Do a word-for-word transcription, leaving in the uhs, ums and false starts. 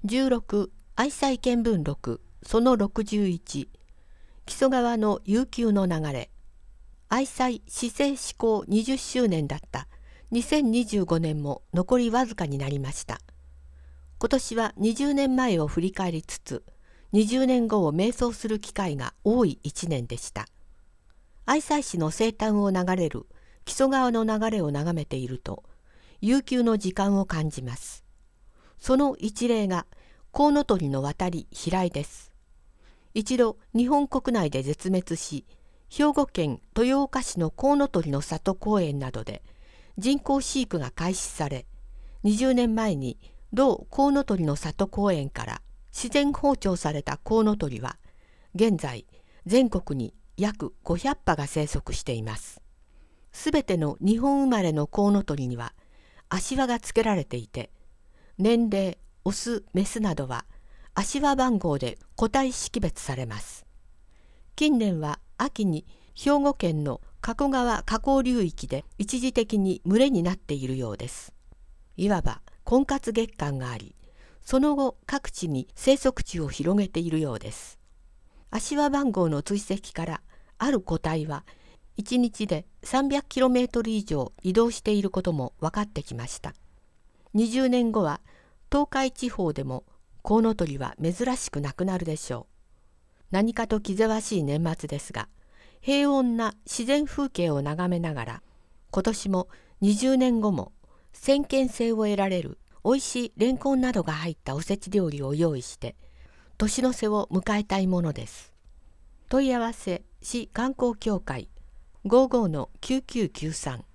じゅうろく愛妻見聞録そのろくじゅういち木曽川の悠久の流れ。愛妻市政施行にじゅっしゅうねんだったにせんにじゅうごねんも残りわずかになりました。今年はにじゅうねんまえを振り返りつつにじゅうねんごを瞑想する機会が多いいちねんでした。愛妻市の西端を流れる木曽川の流れを眺めていると悠久の時間を感じます。その一例がコウノトリの渡り飛来です。一度日本国内で絶滅し、兵庫県豊岡市のコウノトリの里公園などで人工飼育が開始され、にじゅうねんまえに同コウノトリの里公園から自然放鳥されたコウノトリは現在全国に約ごひゃくはが生息しています。すべての日本生まれのコウノトリには足輪がつけられていて、年齢、オス、メスなどは足輪番号で個体識別されます。近年は秋に兵庫県の加古川河口流域で一時的に群れになっているようです。いわば婚活月間があり、その後各地に生息地を広げているようです。足輪番号の追跡からある個体はいちにちで さんびゃくキロメートル 以上移動していることも分かってきました。にじゅうねんごは東海地方でもコウノトリは珍しくなくなるでしょう。何かと気ぜわしい年末ですが、平穏な自然風景を眺めながら、今年もにじゅうねんごも先見性を得られるおいしいレンコンなどが入ったおせち料理を用意して年の瀬を迎えたいものです。問い合わせ市観光協会 ごじゅうごのきゅうきゅうきゅうさん